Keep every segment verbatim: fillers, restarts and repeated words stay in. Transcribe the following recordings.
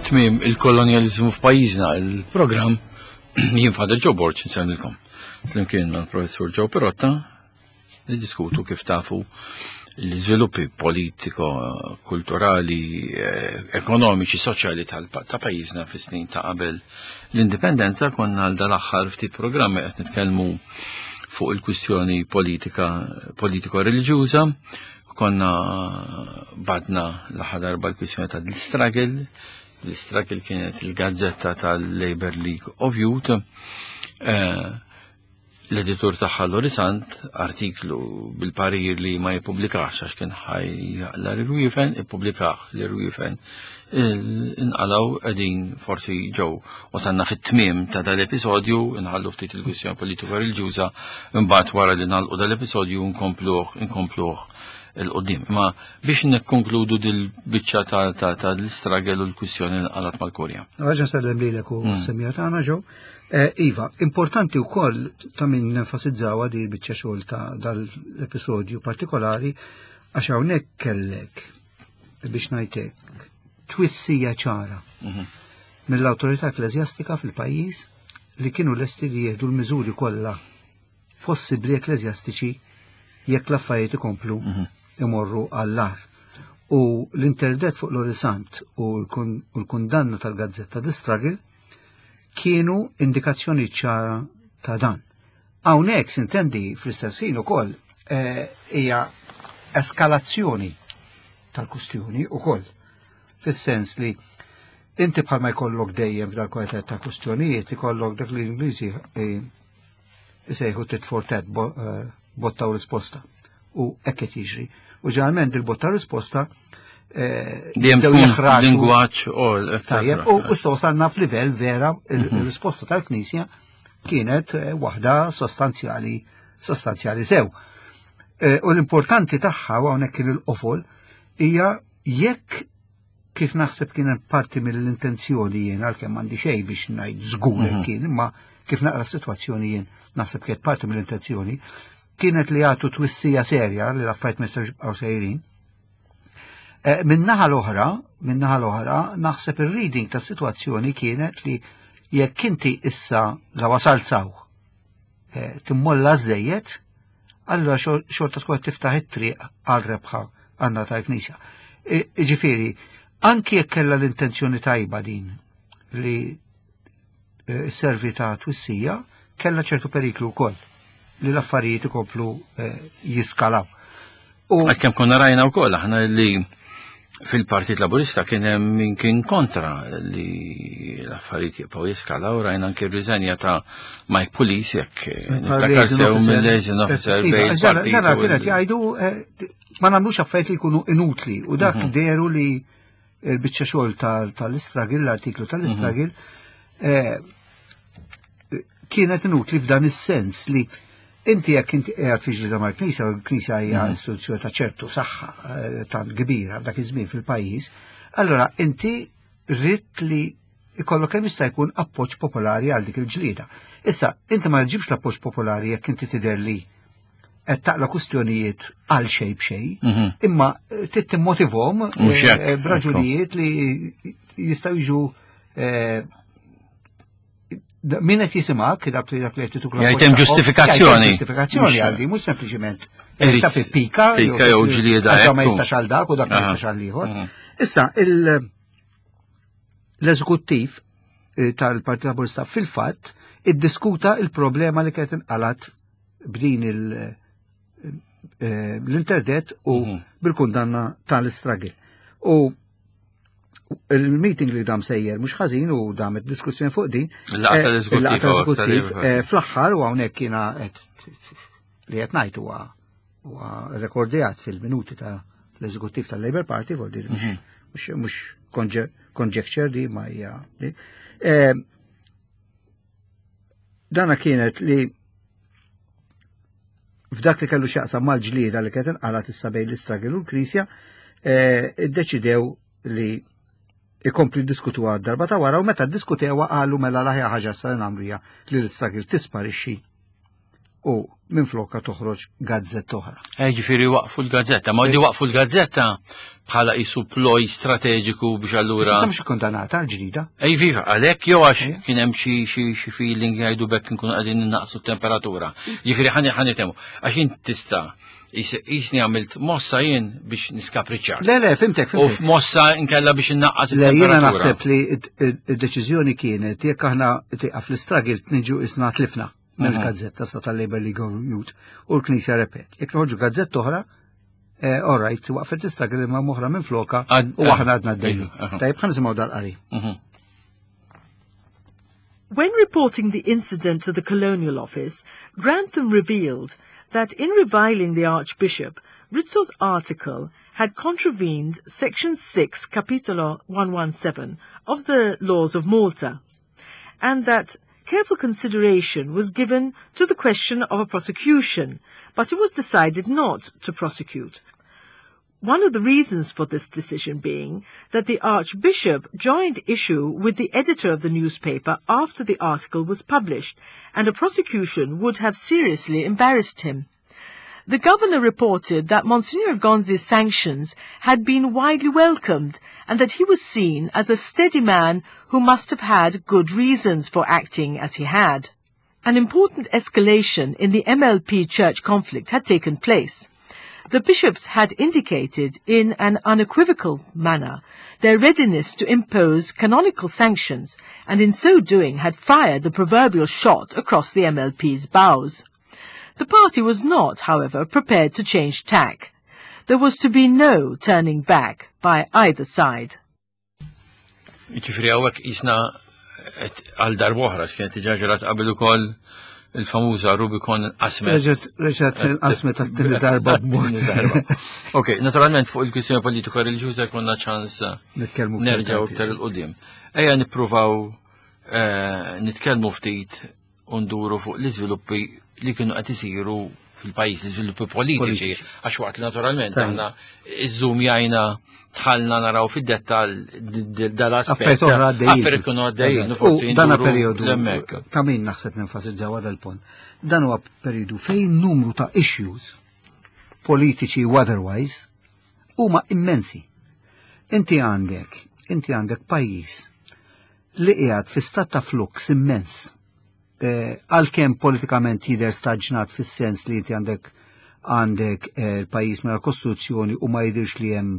tmiem il-kolonializmu f'pajjiżna il-programm jien f'ħadel Joe Borch nsemmilkom. Flimkien mal-Professur Joe Perotta niddiskutu kif tafu l-iżviluppi politiko, kulturali, ekonomiċi, soċjali ta' pajjiżna fis-snin ta' qabel l-indipendenza. Konna għal dal-aħħar ftit programmi qed nitkellmu fuq il-kwistjoni politika politiko-reliġjuża. Konna badna l-aħħar darba l-kwistjoni ta' l-struggle. L-struggle kienet il-gazzetta tal-Labour League of Youth. L-editur taħħa l-Orisant artiklu bil-parir li ma jipublikax għax kien ħajjaqla l-Rwiefen, ipublikax l-Rwiefen. Inqalaw għedin forsi ġew wasanna fit-tmiem ta' dal-episodju, inħallu ftit il-kwistjoni politiko reliġjuża, imbagħad wara li nagħlqu dal-episodju nkompluh inkompluh il-qoddim. Ma biex nikkonkludu dil-biċċa ta' l-istragel u l-kwistjoni nqalat mal-Korea. Ħaġa nsellem lilek u semmija tagħna ġew. Iva, importanti u koll ta' minn nenfasizzawa di biċċa xogħol ta' dal-episodju partikolari għax hawnhekk kellek biex ngħidlek twissija ċara mill-awtorità ekklesjastika fil-pajjiż li kienu lesti li jieħdu l-miżuri kollha possibbli ekklesjastiċi jekk l-affarijiet ikomplu imorru għall-ar. U l-interdet fuq l-Orisant u l-kundanna tal-Gazzetta di Struggle kienu indikazzjoni ċara ta' dan. Hawnhekk sintendi fl-istess ħin ukoll hija eskalazzjoni tal-kustjoni ukoll. Fis-sens li inti bħalma jkollok dejjem f'dal kwalitet ta' kustjonijiet ikollok dak li l-Ingliżi jsejħu tit for tat botta u risposta. U hekk qed jiġri. U ġeneralment il-botta risposta lingwaġġ tajjeb u issa wasalna f'livell vera il-risposta tal-Knisja kienet waħda sostanzjali sostanzjali sew. U l-importanti tagħha hawnhekk kien il-qofol hija jekk kif naħseb kienet parti mill-intenzjoni jien għalkemm m'għandi xejn biex ngħid żgur kien, imma kif naqra s-sitwazzjoni jien naħseb kienet parti mill-intenzjoni kienet li għatu twissija serja li l-affarijiet mistgħux jibqgħu sejrin. Min-naħa l-oħra, min-naħa l-oħra, naħseb ir-reading ta' situazzjoni kienet li jekk inti issa la wasalt saw timmolla żejjed, allura xorta tkun tiftaħ it-triq għal rebħa għandha tal-Knisja. Ġifieri, anki jekk kellha l-intenzjoni tajba din li s-servi ta' twissija, kellha ċertu periklu wkoll li l-affarijiet ikomplu jiskalaw. Għalkemm konna rajna wkoll aħna li fil-Partit Laburista kien hemm min kien kontra li l-affarijiet jibqgħu jiskalaw, rajna anke r-riżenja ta' Mike Police jekk niftakar sew mill-liaison officer bejn il-partit. Nara kienet jgħidu ma nagħmlux affarijiet li jkunu inutli u dak deru li l-biċċa xogħol tal-istragil, l-artiklu tal-istragil kienet inutli f'dan is-sens li inti jekk inti qiegħed fiġli mal knisja u l-Knisja hija istituzzjoni ta' ċertu saħħa tant kbira dak iż-żmien fil-pajjiż, allura inti rrid li jkollok kemm jista' jkun appoġġ popolari għal dik il-ġlieda. Issa, inti ma tġibx l-appoġġ popolari jekk inti tidher li qed taqla kwistjonijiet għal xejn b'xejn, imma trid timmotivhom b'raġunijiet li jistgħu jiġu min qed jisimak dak li dak li qed titukla. Jgħid hemm ġustifikazzjoni. Ġustifikazzjoni għaldi mhux sempliċement ta' pika jew ġlieda hekk ma jistax għal dak u dak ma jistax għal ieħor. Issa l-eżekuttiv tal-Partit Laburista fil-fatt iddiskuta il-problema li kienet inqalat b'din l-interdet u bil-kundanna tal-istragil. U il-meeting li dam sejjer mhux ħażin u dam id-diskussjoni fuq din. Il-eżekuttiv fl-aħħar u hawnhekk kiena li qed ngħid huwa rekordjat fil-minuti ta' l-eżekuttiv tal-Labour Party, voldi mhux conjecture di ma hija. Dana kienet li f'dak li kellu x'jaqsam mal-ġlieda li kienet inqalat issa bejn l-istragil u l-Knisja iddeċidew li ikompli diskutu għad darba ta' wara u meta diskutewa qalu mela l-aħjar ħaġa sa nagħmlu hija li l-istragil tisparixxi u minn flokka toħroġ gazzetta oħra. Ġifieri waqfu l-gazzetta, ma li waqfu l-gazzetta bħala qisu ploj strateġiku biex allura. Issa mhux ikkondanata l-ġdida. Ej viva, għalhekk jew għax kien hemm xi xi xi feeling jgħidu bekk nkunu qegħdin innaqsu t-temperatura. Ġifieri ħani ħanitemu għax int tista' jisni għamilt mossa jien biex niskapriċċar. Le, le, fimtek, U f'mossa nkella biex innaqqas Le, it-temperatura. jiena naħseb li id-deċiżjoni kienet jekk aħna tieqa fl-istragil tniġu isna tlifna mill-gazzetta sa tal-Labour League of Youth u l-Knisja repet. Jekk noħorġu gazzetta oħra, all right, waqfet l-istragil imma moħra minn floka u aħna għadna d-dejju. Tajb, ħanisimaw dal-qari. When reporting the incident to the Colonial Office, Grantham revealed that in reviling the Archbishop, Rizzo's article had contravened Section six, Capitolo one seventeen of the Laws of Malta, and that careful consideration was given to the question of a prosecution, but it was decided not to prosecute. One of the reasons for this decision being that the Archbishop joined issue with the editor of the newspaper after the article was published, and a prosecution would have seriously embarrassed him. The governor reported that Monsignor Gonzi's sanctions had been widely welcomed and that he was seen as a steady man who must have had good reasons for acting as he had. An important escalation in the M L P church conflict had taken place. The bishops had indicated in an unequivocal manner their readiness to impose canonical sanctions, and in so doing had fired the proverbial shot across the M L P's bows. The party was not, however, prepared to change tack. There was to be no turning back by either side. Ġifieri hawnhekk isna għal darbohra x'kienet iġaġerat qabel ukoll il-famuża Rubicon qasmet. Reġgħet qasmet għat-tieni darba b'mod. Ok, naturalment fuq il-kwistjoni politika reliġjuża jkollna ċans nerġgħu iktar il-qudiem. Ejja nippruvaw nitkellmu ftit u nduru fuq l-iżviluppi li kienu qed isiru fil-pajjiż, l-iżviluppi politiċi, għax waqt li naturalment aħna iż-żum jgħinna tħallna naraw fid-dettal dal-aspett. Affarijiet kienu għaddejjin. U dan perjodu ta' min naħseb nenfasizzaw għal il-punt. Dan huwa perjodu fejn numru ta' issues politiċi u otherwise huma immensi. Inti għandek, inti għandek pajjiż li qiegħed fi stat ta' flux immens. Għalkemm politikament jidher staġnat fis-sens li inti għandek għandek il-pajjiż minn kostituzzjoni u ma jidirx li hemm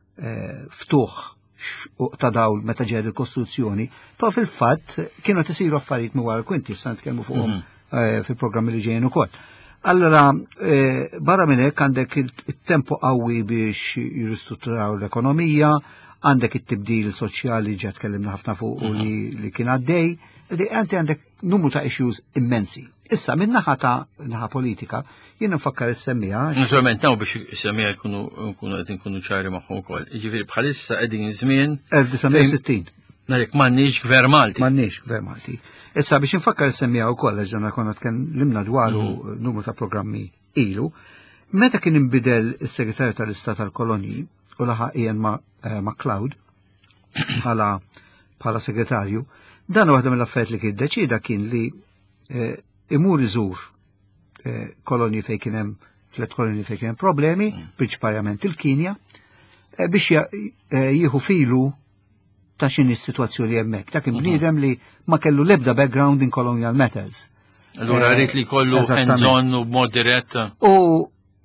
ftuħ ta' dawl meta ġed il-Kostituzzjoni, però fil-fatt kienu tisiru affarijiet minn wara l-kwinti, sa nitkellmu fuqhom fil-programmi li ġejjin ukoll. Allora, barra minn hekk għandek il-tempo qawwi biex jirristrutturaw l-ekonomija, għandek it-tibdil soċjali ġed tkellimna ħafna fuq u li kien għaddej, għanti għandek numru ta' issues immensi. Issa, minn naħa ta' naħa politika, jien nfakkar is-semmija. Naturalment naw biex is-semmija jkunu qed inkunu ċari magħhom ukoll. Jiġifieri bħalissa qegħdin żmien elf tisa' sittin. Narek m'għandniex gvern Malti. M'għandniex gvern Malti. Issa biex nfakkar is-semmija wkoll għax ġonna konna tkellimna dwaru numru ta' programmi ilu, meta kien inbidel is-Segretarju tal-Istat tal-Kolonji u laħaq Ian MacLeod bħala bħala segretarju, dan waħda mill-affarijiet li kien deċida kien li imur iżur kolonji fejn kien hemm tliet kolonji fejn kien hemm problemi, prinċipalment il-Kinja, biex jieħu filu ta' x'inhi s-sitwazzjoni hemmhekk. Ta' kien bniedem li ma kellu l-ebda background in colonial matters. Allura rrid li jkollu hands-on u b'mod dirett. U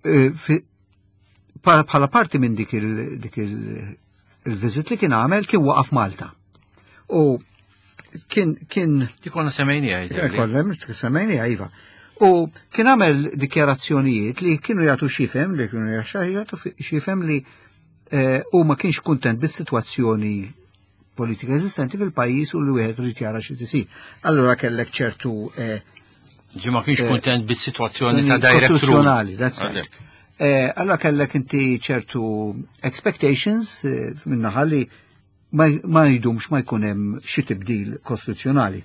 bħala parti minn dik il-viżit li kien għamel kien waqaf Malta. U kien kien Tikonna semmejni għajda. Kollem, semmejni għajva. U kien għamel dikjarazzjonijiet li kienu jagħtu xifem, li kienu jagħtu xifem li u ma kienx kuntent bis-sitwazzjoni politika eżistenti fil-pajjiż u li wieħed rid jara xi tisir. Allura kellek ċertu ġi ma kienx kuntent bis-sitwazzjoni ta' direct kostituzzjonali, that's right. Allura kellek inti ċertu expectations minnaħa li ma jidumx ma jkun hemm xi tibdil kostituzzjonali.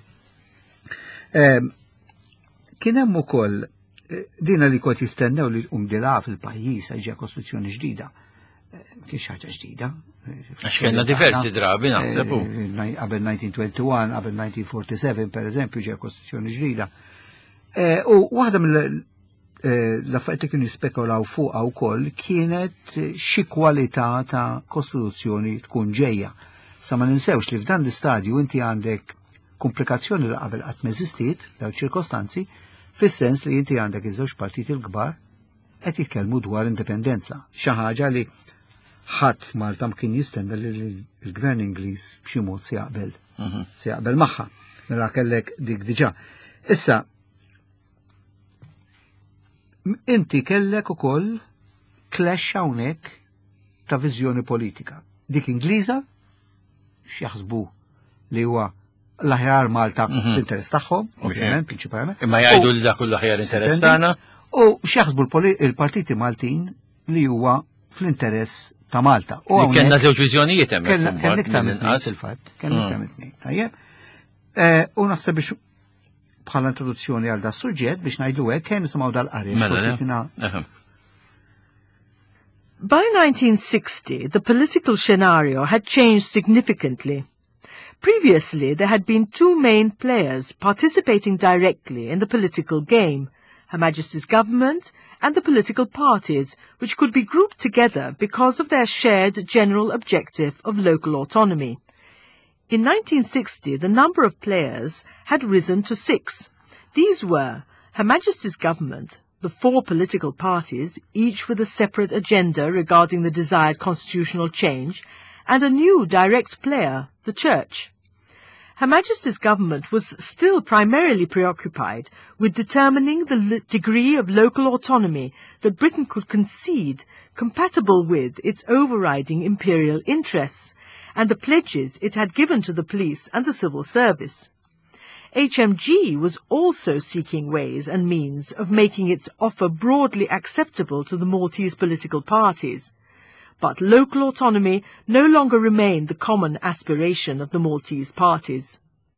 Kien hemm ukoll dina li kont jistennew li umdilha fil-pajjiż ġej kostituzzjoni ġdida. Kienx ħaġa ġdida. Għax kellna diversi drabi naħseb. Qabel nineteen twenty-one, qabel nineteen forty-seven pereżempju ġej kostituzzjoni ġdida. U waħda mill-affarijiet li kienu jispekulaw fuqha wkoll kienet xi kwalità ta' kostituzzjoni tkun ġejja. Sa ma ninsewx li f'dan l-istadju inti għandek komplikazzjoni li qabel qatt m'eżistiet dawn ċirkostanzi, fis-sens li inti għandek iż-żewġ partiti l-kbar qed jitkellmu dwar indipendenza. Xi ħaġa li ħadd f'Malta kien jistenna li l-Gvern Ingliż b'xi mod se jaqbel. Se jaqbel magħha. Mela kellek dik diġà. Issa inti kellek ukoll clash hawnhekk ta' viżjoni politika. Dik Ingliża x'jaħsbu li huwa l-aħjar Malta fl-interess tagħhom, ovvjament, prinċipalment. Imma jgħidu li dak kullu aħjar interess tagħna. U x'jaħsbu il-partiti Maltin li huwa fl-interess ta' Malta. U kellna żewġ viżjonijiet hemm. Kellek tagħmel fil-fatt, kellek tagħmel tnejn. Tajjeb. U naħseb biex bħala introduzzjoni għal da' suġġett biex ngħidu hekk kemm nisimgħu dal-qari. By nineteen sixty, the political scenario had changed significantly. Previously, there had been two main players participating directly in the political game, Her Majesty's government and the political parties, which could be grouped together because of their shared general objective of local autonomy. In nineteen sixty, the number of players had risen to six. These were Her Majesty's government, the four political parties, each with a separate agenda regarding the desired constitutional change, and a new direct player, the Church. Her Majesty's government was still primarily preoccupied with determining the degree of local autonomy that Britain could concede compatible with its overriding imperial interests and the pledges it had given to the police and the civil service. H M G was also seeking ways and means of making its offer broadly acceptable to the Maltese political parties. But local autonomy no longer remained the common aspiration of the Maltese parties.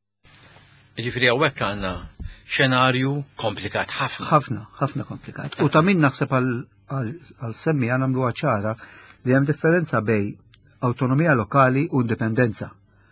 Ġifiri għawek għanna xenarju komplikat ħafna. ħafna, ħafna komplikat. U ta' min naħseb għal-semmi għanamlu ċara li hemm differenza bej autonomija lokali u indipendenza.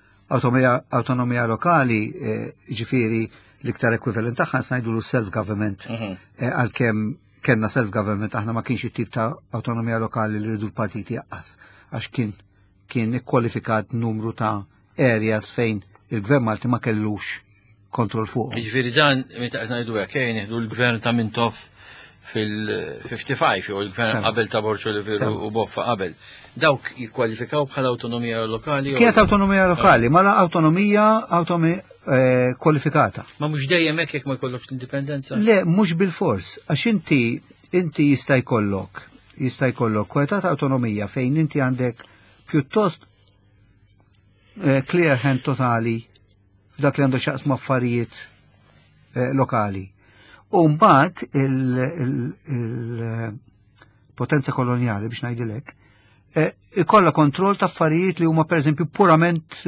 Autonomija lokali ġifiri l-iktar ekwivalent taħħa snajdu l-self-government. Għal-kem kenna self-government aħna ma kienx it-tip ta' autonomija lokali li rridu l-partiti jaqqas. Għax kien kien ikkwalifikat numru ta' areas fejn il-gvern Malti ma kellux kontrol fuq. Ġifiri dan, meta ngħidu hekk, jgħin l-gvern ta' Mintoff fil-fifty-five jew il-gvern qabel ta' Borċo Liveru u Boffa qabel. Dawk jikkwalifikaw bħala autonomija lokali? Kienet autonomija lokali, ma la autonomija kwalifikata. Ma mhux dejjem hekk jekk ma jkollokx l-indipendenza? Le, mhux bil-fors, għax inti inti jista' jkollok jista' jkollok kwalità ta' autonomija fejn inti għandek pjuttost clear hand totali f'dak li għandu xaqsmu affarijiet lokali. U mbagħad il-potenza koloniali biex ngħidilek ikollha kontroll ta' affarijiet li huma pereżempju purament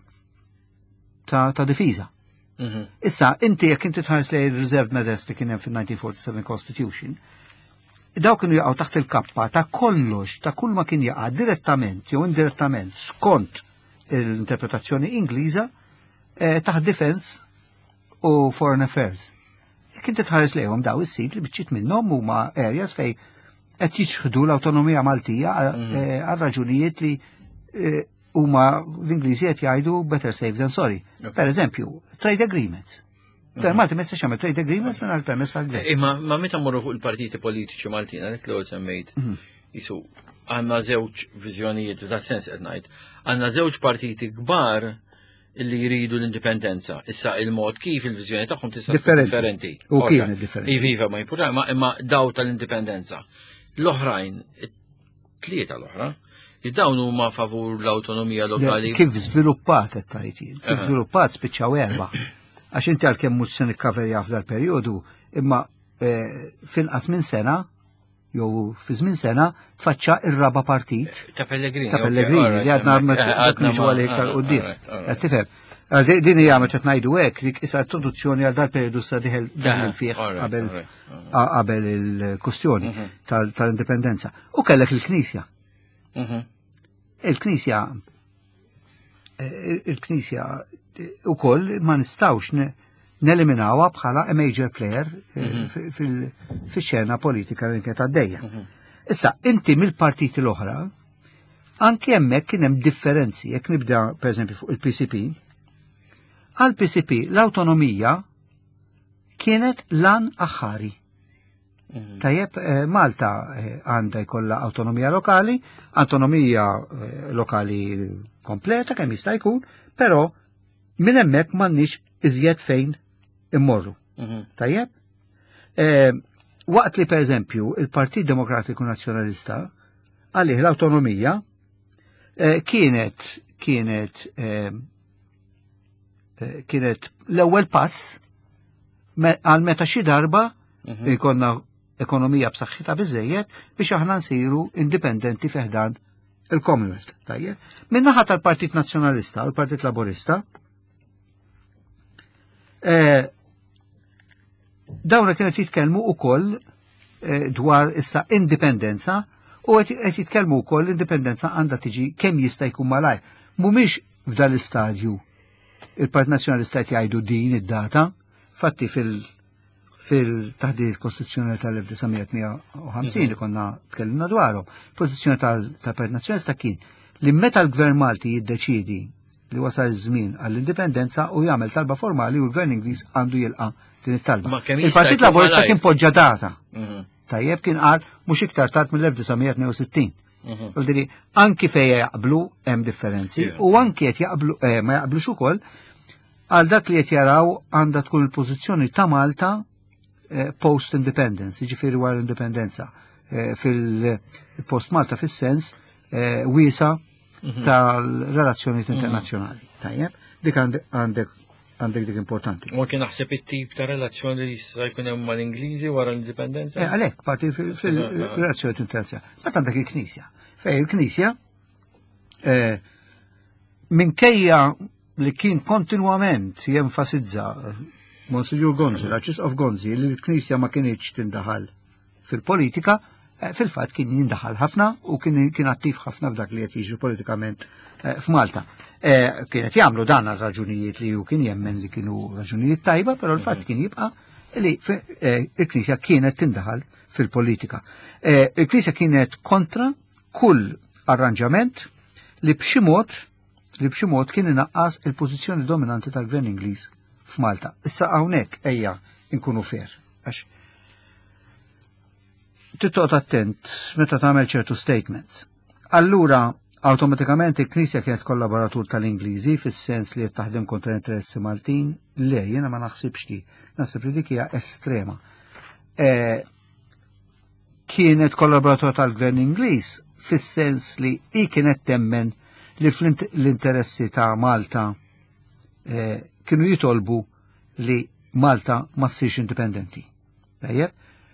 ta' difiża. Issa, inti jekk inti tħares li reserved measures li kien hemm fin-nineteen forty-seven Constitution, daw kienu jaqgħu taħt il-kappa ta' kollox, ta' kull ma kien jaqa' direttament jew indirettament skont l-interpretazzjoni Ingliża taħt defense u foreign affairs. Jekk inti tħares lejhom daw issib li biċċiet minnhom huma areas fejn qed jixħdu l-awtonomija Maltija għal raġunijiet li huma l-Ingliżi qed jgħidu better safe than sorry. Per eżempju, trade agreements. Per Malti ma jistax jagħmel trade agreements mingħajr permess tal-gvern. Imma ma meta mmorru fuq il-partiti politiċi Maltin għalhekk l-ewwel semmejt isu għandna żewġ viżjonijiet f'dat sens qed ngħid. Għandna żewġ partiti kbar illi jridu l-indipendenza. Issa il-mod kif il-viżjoni tagħhom tista' differenti. U kienet differenti. Iviva ma jimpurra, imma daw tal-indipendenza. L-oħrajn, tlieta l-oħra, dawn huma favur l-autonomija lokali. Kif żviluppat qed tajtin, kif żviluppat spiċċaw erba'. Għax inti għalkemm mhux se nikkaverja f'dal perjodu, imma finqas minn sena jew fi żmien sena tfaċċa ir-raba partit ta' Pellegrini. Ta' Pellegrini li għadna niġu għalek tal-qudiem. Qed tifhem. Din hija meta qed ngħidu hekk dik issa introduzzjoni għal dal-perjodu sa diħel daħel fih qabel qabel il-kustjoni tal-indipendenza. U kellek il-Knisja. Il-Knisja il-Knisja ukoll ma nistgħux neliminawa bħala a major player fil-xena politika li kienet għaddejja. Issa, inti mill-partiti l-oħra, anki hemmhekk kien hemm differenzi, jekk nibda pereżempju fuq il-P C P, għal-P C P l-awtonomija kienet lan aħħari. Tajjeb, Malta għandha jkollha awtonomija lokali, autonomija lokali kompleta kemm jista' jkun, però minn hemmhekk m'għandniex iżjed fejn immorru. Tajjeb? Waqt li pereżempju il-Partit Demokratiku Nazzjonalista għalih l-awtonomija kienet kienet kienet l-ewwel pass għal meta xi darba jkollna ekonomija b'saħħitha biżejjed biex aħna nsiru indipendenti fiħdan il-Commonwealth. Tajjeb? Min-naħa tal-Partit Nazzjonalista u l-Partit Laburista dawna kienet jitkellmu wkoll dwar issa indipendenza u qed jitkellmu wkoll l-indipendenza għandha tiġi kemm jista' jkun malajr. Mhumiex f'dan l-istadju il-Partit Nazzjonalista qed jgħidu din id-data, fatti fil- fil-taħdid kostituzzjonali tal-elf tisa' u ħamsin li konna tkellimna dwaru. Pożizzjoni tal-Partit Nazzjonalista kien li meta l-Gvern Malti jiddeċidi li wasal iż-żmien għall-indipendenza u jagħmel talba formali u l-Gvern Ingliż għandu jilqa' din it-talba. Il-Partit Laburista kien poġġa data. Tajjeb kien qal mhux iktar tard mill-elf tisa' u sittin. Qoldi anki fejn jaqblu hemm differenzi u anki qed jaqblu ma jaqblux ukoll għal dak li qed jaraw għandha tkun il-pożizzjoni ta' Malta post-independence, jiġifieri wara l-indipendenza fil-post Malta fis-sens wiesa tal-relazzjonijiet internazzjonali. Tajjeb, dik għandek għandek dik importanti. Ma kien naħseb it-tip ta' relazzjoni li jista' jkun hemm mal-Ingliżi wara l-indipendenza? Għalhekk parti fil-relazzjonijiet internazzjonali. Mbagħad għandek il-Knisja. Fejn il-Knisja minkejja li kien kontinwament jenfasizza Monsignor Gonzi, l-Arċisqof Gonzi, li l-Knisja ma kienx tindaħal fil-politika, fil-fatt kien jindaħal ħafna u kien attiv ħafna f'dak li qed jiġri politikament f'Malta. Kienet jagħmlu dan għal raġunijiet li hu kien jemmen li kienu raġunijiet tajba, però l-fatt kien jibqa' li il-Knisja kienet tindaħal fil-politika. Il-Knisja kienet kontra kull arranġament li b'xi mod li b'xi mod kien inaqqas il-pożizzjoni dominanti tal-Gvern Ingliż f'Malta. Issa hawnhekk ejja nkunu fair. Għax tittoqgħod attent meta tagħmel ċertu statements. Allura awtomatikament il-Knisja kienet kollaboratur tal-Ingliżi fis-sens li qed taħdem kontra interessi Maltin, le jiena ma naħsibx di. Naħseb li dik hija estrema. Kienet kollaboratur tal-Gvern Ingliż fis-sens li hi kienet temmen li fl-interessi ta' Malta kienu jitolbu li Malta ma ssirx indipendenti. Tajjeb?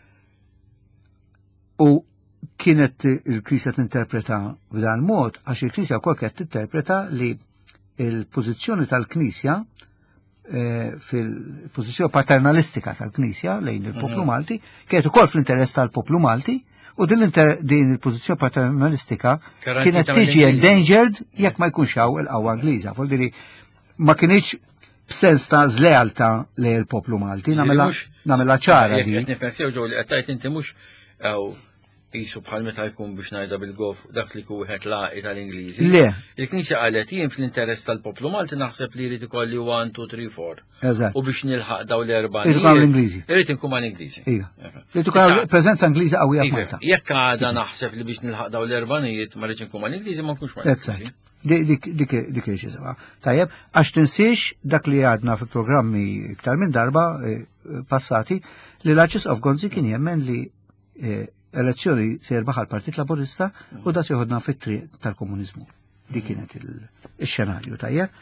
U kienet il-Knisja tinterpreta b'dan mod għax il-Knisja wkoll kienet tinterpreta li il-pożizzjoni tal-Knisja fil-pożizzjoni paternalistika tal-Knisja lejn il-poplu Malti kienet ukoll fl-interess tal-poplu Malti u din il-pożizzjoni paternalistika kienet tiġi endangered jekk ma jkunx hawn il-qawwa Ingliża. Vuol ma kienx b'sens ta' żlealta lejn il-poplu Malti, nagħmilha ċara di. Qed niffersew ġew li qed tgħid inti mhux qisu bħal meta jkun biex ngħidha bil-gof dak li kien wieħed laqi tal-Ingliżi. Le. Il-Knisja qalet jien fl-interess tal-poplu Malti naħseb li jrid ikolli one, two, three, four. Eżatt. U biex nilħaq daw l-erba' Irid ikun l-Ingliżi. Irid inkun mal-Ingliżi. Iva. Irid ikun preżenza Ingliża qawwija f'Malta. Jekk għadha naħseb li biex nilħaq daw l-erbanijiet ma rridx inkun mal-Ingliżi ma nkunx mal-Ingliżi. Dik irċiża. Tajjeb, għax tinsiex dak li għadna fil-programmi iktar minn darba passati li l-Arċisqof Gonzi kien jemmen li elezzjoni se jirbaħ għal-Partit Laburista u da se jħodna fit-triq tal-komunizmu. Di kienet il-xenarju tajjeb.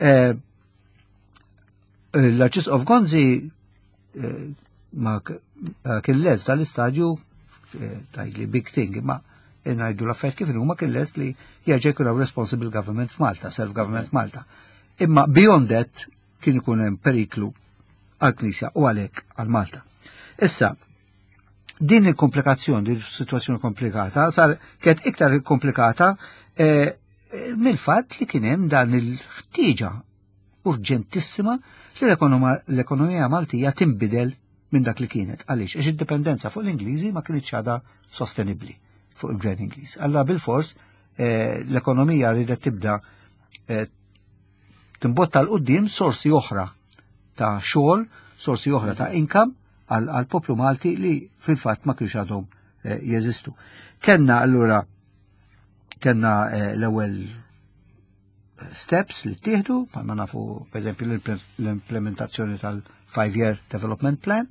L-Arċisqof Gonzi ma kien les dal-istadju tajli big thing, ma ngħidu l-affarijiet kif huma kien les li jerġa' jkun responsible government f'Malta, self-government f'Malta. Imma beyond that kien ikun hemm periklu għall-Knisja u għalhekk għal Malta. Issa, din il-komplikazzjoni, din il-situazzjoni komplikata, sar kienet iktar komplikata mill-fatt li kien hemm dan il-ħtieġa urġentissima li l-ekonomija Maltija tinbidel minn dak li kienet. Għaliex, għax id-dipendenza fuq l-Ingliżi ma kienx ħada sostenibbli fuq il-Gvern Ingliż. Alla bil-fors l-ekonomija ridet tibda timbotta l-qudiem sorsi oħra ta' xogħol, sorsi oħra ta' income għal-poplu Malti li fil-fatt ma kienx għadhom jeżistu. Kenna allura kenna l-ewwel steps li ttieħdu, ma nafu per eżempju l-implementazzjoni tal-five year development plan.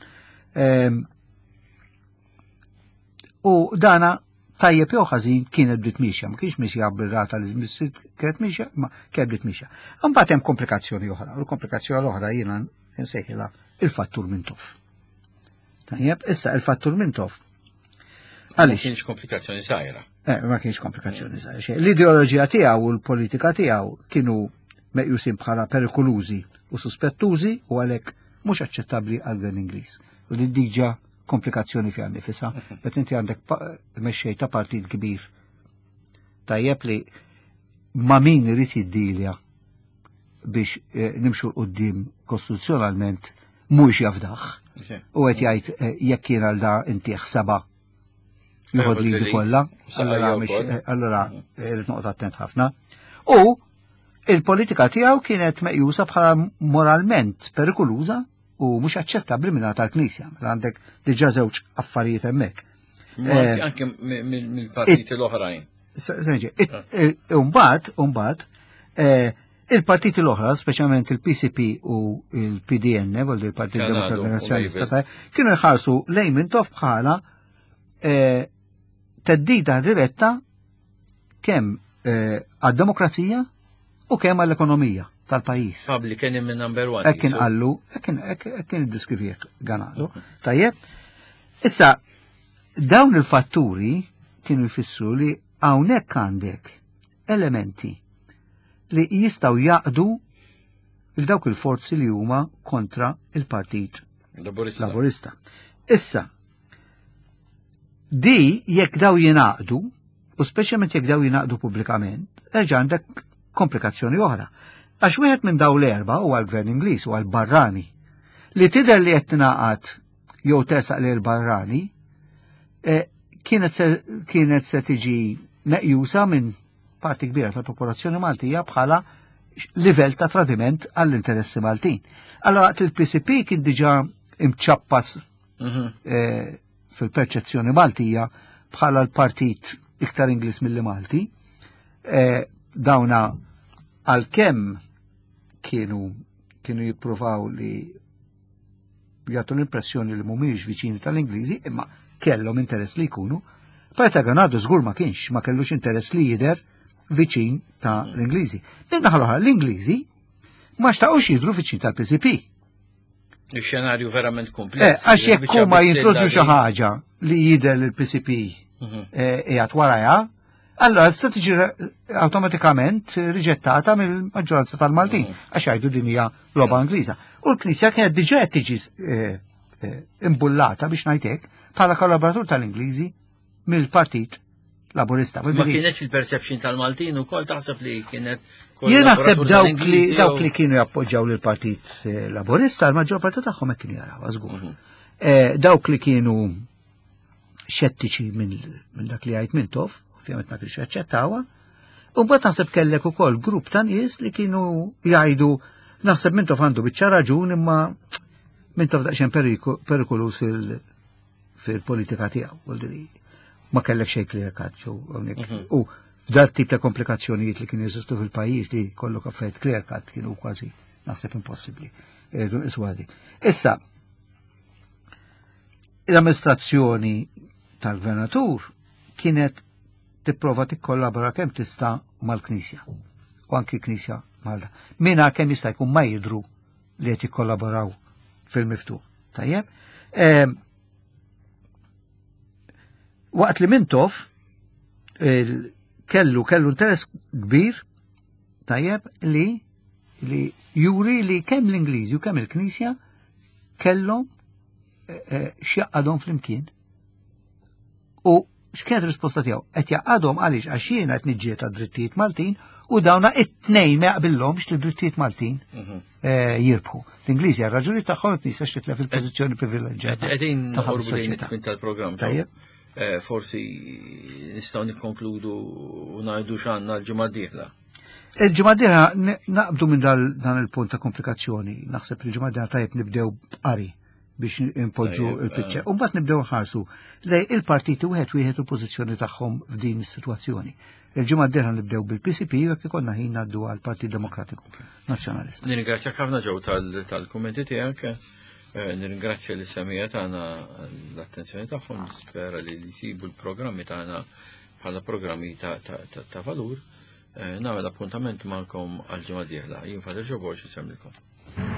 U dana tajjeb jew ħażin kienet bdiet mixja, ma kienx mixja bir-rata li kienet mixja, ma kienet bdiet mixja. Imbagħad hemm komplikazzjoni oħra, u l-komplikazzjoni l-oħra jiena nsejħilha il-fattur Mintoff. Tajjeb, issa il-fattur Mintoff. Ma kienx komplikazzjoni sajra. Eh, ma kienx komplikazzjoni sajra. L-ideoloġija tiegħu u l-politika tiegħu kienu meqjusin bħala perikolużi u suspettużi u għalhekk mhux aċċettabbli għall-Gvern Ingliż. U li diġà komplikazzjoni fi għandifisa, bet inti għandek mexxej ta' partit kbir. Tajjeb li ma' min irid jiddilja biex nimxu l-qoddim kostituzzjonalment mhux jafdaħ. U qed jgħid jekk kien għal da inti ħsaba jħod li kollha, allura irid noqgħod attent ħafna. U il-politika tiegħu kienet meqjusa bħala moralment perikoluża u mhux aċċettabbli minn tal-Knisja. Għandek diġà żewġ affarijiet hemmhekk. Anke mill-partiti l-oħrajn. Imbagħad, imbagħad il-partiti l-oħra, speċjalment il-P C P u il-P D N, vol il-Partit Demokratiku Nazzjonalista, kienu jħarsu lejn Mintoff bħala teddida diretta kemm għad-demokrazija u kemm għall-ekonomija tal-pajjiż. Fabli kien minn number one. Hekk kien qallu, hekk kien iddiskrivih Ganado. Tajjeb. Issa dawn il-fatturi kienu jfissru li hawnhekk għandek elementi li jistaw jaqdu il-dawk il-forzi li huma kontra il-Partit Laburista. Issa, di jekk daw jinaqdu, u speċjalment jekk daw jinaqdu pubblikament, erġa' għandek komplikazzjoni oħra. Għax wieħed minn daw l-erba' huwa l-Gvern Ingliż u għall-Barrani li tidher li qed tingħaqad jew tersaq lil Barrani kienet se tiġi meqjusa minn parti kbira tal-popolazzjoni Maltija bħala livell ta' tradiment għall-interessi Maltin. Allora il-P C P kien diġà imċappas fil-perċezzjoni Maltija bħala l-partit iktar Ingliż milli Malti. Dawna għalkemm kienu kienu jippruvaw li jagħtu l-impressjoni li mhumiex viċini tal-Ingliżi, imma kellhom interess li jkunu. Parta Ganado żgur ma kienx, ma kellux interess li jidher viċin ta' l-Ingliżi. L-naħa l-oħra l-Ingliżi ma xtaqgħux jidhru viċin tal-P C P. Il-xenarju verament kompless. Għax jekk huma jintroduċu xi ħaġa li jidher l-P C P qiegħed warajha, allora se tiġi awtomatikament riġettata mill-maġġoranza tal-Maltin għax jgħidu din hija roba Ingliża. U l-Knisja kienet diġà qed tiġi imbullata biex ngħidlek bħala kollaboratur tal-Ingliżi mill-Partit Laburista. Ma kienx il-perception tal-Maltin ukoll taħseb li kienet Jien naħseb dawk li dawk li kienu jappoġġjaw lil Partit Laburista, l-maġġor parti tagħhom hekk kienu jaraw żgur. Dawk li kienu xettiċi minn dak li jgħid Mintoff, ovvjament ma kienx jaċċettawha, u mbagħad naħseb kellek ukoll grupp ta' nies li kienu jgħidu naħseb Mintoff għandu biċċa raġun imma Mintoff daqsxejn perikolus fil-politika tiegħu. Ma kellek xejn clear cut ġew hawnhekk. U f'dat tip ta' komplikazzjonijiet li kien jeżistu fil-pajjiż li kollok affarijiet clear cut kienu kważi naħseb impossibbli. Iswadi. Issa l-amministrazzjoni tal-Gvernatur kienet tipprova tikkollabora kemm tista' mal-Knisja u anki Knisja Malta. Minha kemm jista' jkun ma jidhru li qed jikkollaboraw fil-miftuħ. Tajjeb? Waqt li Mintoff kellu kellu interess kbir tajjeb li li juri li kemm l-Ingliżi u kemm il-Knisja kellhom x'jaqgħadhom flimkien. U x'kienet risposta tiegħu? Qed jaqgħadhom għaliex għax jiena qed niġġieled għad-drittijiet Maltin u dawna it-tnejn ma jaqbillhomx li drittijiet Maltin jirbħu. L-Ingliżi għal raġuni tagħhom qed tistax titlef il-pożizzjoni privileġġjata. Qegħdin noqorbu lejn it-tmiem tal-programm. Tajjeb. Forsi nistgħu nikkonkludu u ngħidu x'għandna l-ġimgħa d-dieħla. Il-ġimgħa d-dieħla naqbdu minn dan il-punt ta' komplikazzjoni. Naħseb li l-ġimgħa d-dieħla tajjeb nibdew b'qari biex impoġġu il-piċċa. U mbagħad nibdew nħarsu lej il-partiti wieħed wieħed il-pożizzjoni tagħhom f'din is-sitwazzjoni. Il-ġimgħa d-dieħla nibdew bil-P C P jekk ikollna ħin ngħaddu għall-Partit Demokratiku Nazzjonalista. Nirringrazzjak ħafna ġew tal-kummenti tiegħek. Nirringrazzja li semija tagħna l-attenzjoni tagħhom, nispera li jsibu l-programmi tagħna bħala programmi ta' valur. Nagħmel appuntament magħkom għal ġimgħa d-dieħla. Jien Fader Ġew Borġ isemmilkom.